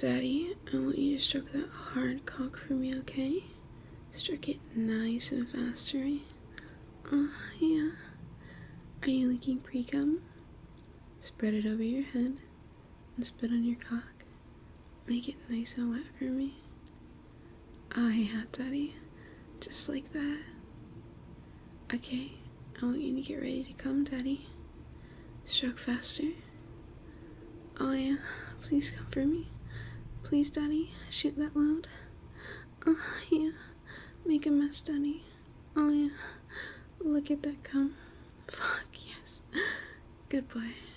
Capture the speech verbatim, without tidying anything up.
Daddy, I want you to stroke that hard cock for me, okay? Stroke it nice and fast, right? Oh, yeah. Are you leaking pre-cum? Spread it over your head and spit on your cock. Make it nice and wet for me. Oh, yeah, Daddy. Just like that. Okay, I want you to get ready to come, Daddy. Stroke faster. Oh, yeah. Please come for me. Please, Daddy. Shoot that load. Oh, yeah. Make a mess, Daddy. Oh, yeah. Look at that cum. Fuck, yes. Good boy.